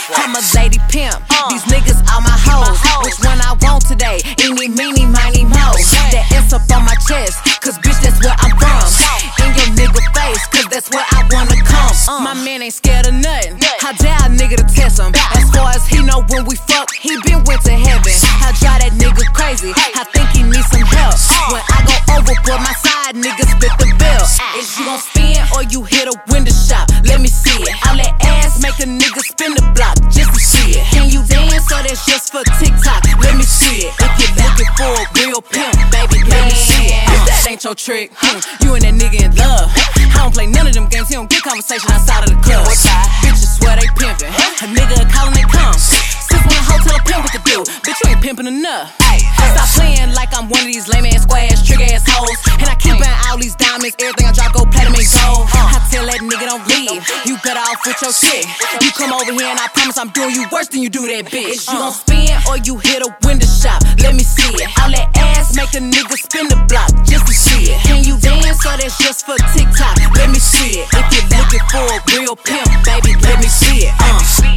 I'm a lady pimp. These niggas all my hoes. Which one I want today? Eeny, meeny, miny, mo. That S up on my chest, cause bitch, that's where I'm from. In your nigga face, cause that's where I wanna come. My man ain't scared of nothing. How dare a nigga to test him? As far as he know, when we fuck, he been went to heaven. I drive that nigga crazy. I think he needs some help. When I go overboard, my side niggas split the bill. Is you gon' spin or you hit a window shop? Let me see it. All that ass make a nigga spin the block just to see it. Can you dance or that's just for TikTok? Let me see it. If you're looking for a real pimp, baby, let me see it. If that ain't your trick, you and that nigga in love. I don't play none of them games. He don't get conversation outside of the club. Bitches swear they pimpin'. A nigga callin' they come. Since when a hoe tell a pimp what to do? Bitch, you ain't pimpin' enough. Stop playing like I'm one of these lame ass, square ass, trick ass hoes. And I keep buying all these diamonds. Everything I drop go platinum and gold. I tell that nigga don't leave. You better off with your shit. You come over here and I promise I'm doing you worse than you do that bitch. You gon' spin or you hit a window shop? Let me see it. All that ass make a nigga spin the block just to see it. Can you dance or that's just for TikTok? Let me see it. If you're looking for a real pimp, baby, let me see it.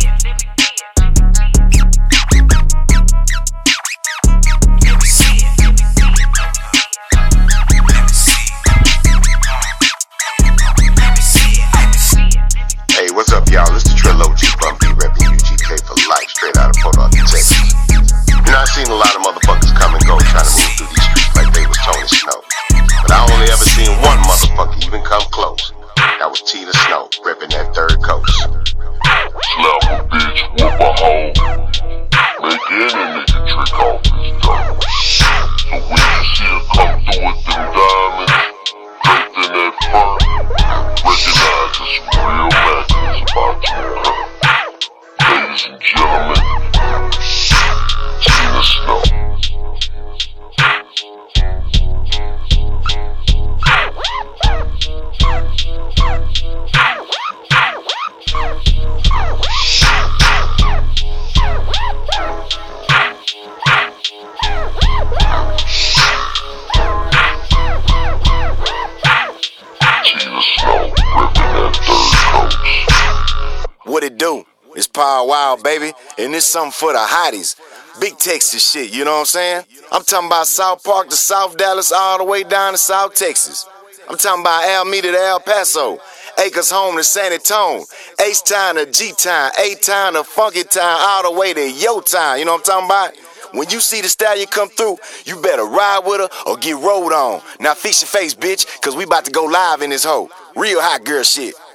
Hey, what's up, y'all? It's the Trillo G Bumpy repping UGK for life, straight out of Port Arthur, Texas. You know, I've seen a lot of motherfuckers come and go trying to move through these streets like they was Tony Snow. But I only ever seen one motherfucker even come close. That was Tina Snow, repping that third coast. Slap a bitch, whoop a hoe. Make any nigga trick off his dough. So when you see her come through with them diamonds, draped in that fur, recognize it's some real madness about to occur. Ladies and gentlemen, Tina Snow. What it do? It's Power Wild, baby, and it's something for the hotties. Big Texas shit, you know what I'm saying? I'm talking about South Park to South Dallas, all the way down to South Texas. I'm talking about Alameda to El Paso, Acres home to San Antonio, H-Town to G-Town, A-Town to Funky Town, all the way to Yo Town, you know what I'm talking about? When you see the stallion come through, you better ride with her or get rolled on. Now fix your face, bitch, cause we about to go live in this hoe. Real hot girl shit.